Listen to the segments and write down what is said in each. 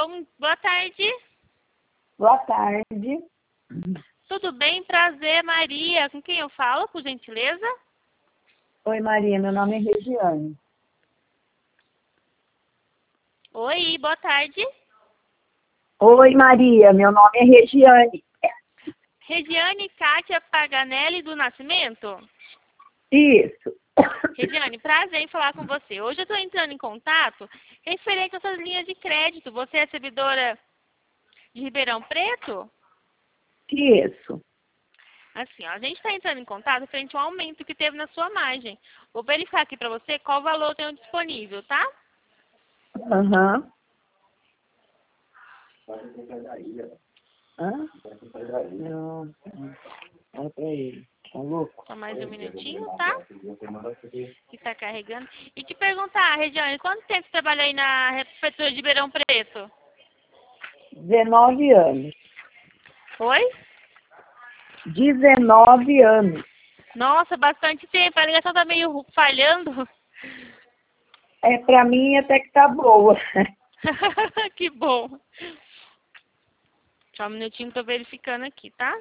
Boa tarde. Boa tarde. Tudo bem? Prazer, Maria. Com quem eu falo, por gentileza? Oi, Maria. Meu nome é Regiane. Oi, boa tarde. Oi, Maria. Meu nome é Regiane. Regiane Kátia Paganelli do Nascimento? Isso. Regiane, prazer em falar com você. Hoje eu estou entrando em contato referente às suas linhas de crédito. Você é servidora de Ribeirão Preto? Isso. Assim, ó, a gente está entrando em contato frente ao aumento que teve na sua margem. Vou verificar aqui para você qual valor eu tenho disponível, tá? Aham. Hã? Não. Olha pra ele. Tá louco? Só mais um minutinho, tá? Que tá carregando. E te perguntar, Regiane, quanto tempo você trabalhou aí na Prefeitura de Ribeirão Preto? 19 anos. Oi? 19 anos. Nossa, bastante tempo. A ligação tá meio falhando. Pra mim até que tá boa. Que bom. Só um minutinho, tô verificando aqui, tá?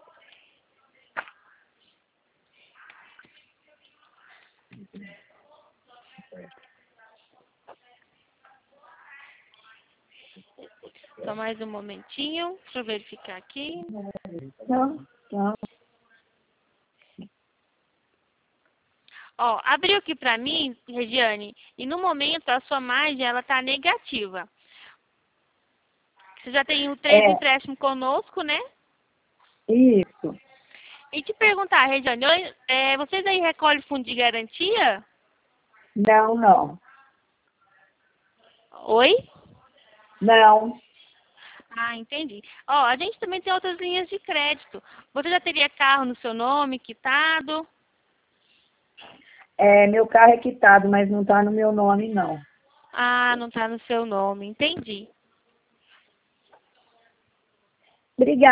Só mais um momentinho. Deixa eu verificar aqui. Não, não. Ó, abriu aqui pra mim, Regiane, e no momento a sua margem, ela tá negativa. Você já tem três empréstimos conosco, né? Isso. E te perguntar, Regiane, vocês aí recolhem fundo de garantia? Não, não. Oi? Não. Ah, entendi. Ó, a gente também tem outras linhas de crédito. Você já teria carro no seu nome, quitado? Meu carro é quitado, mas não tá no meu nome, não. Ah, não tá no seu nome, entendi. Obrigada.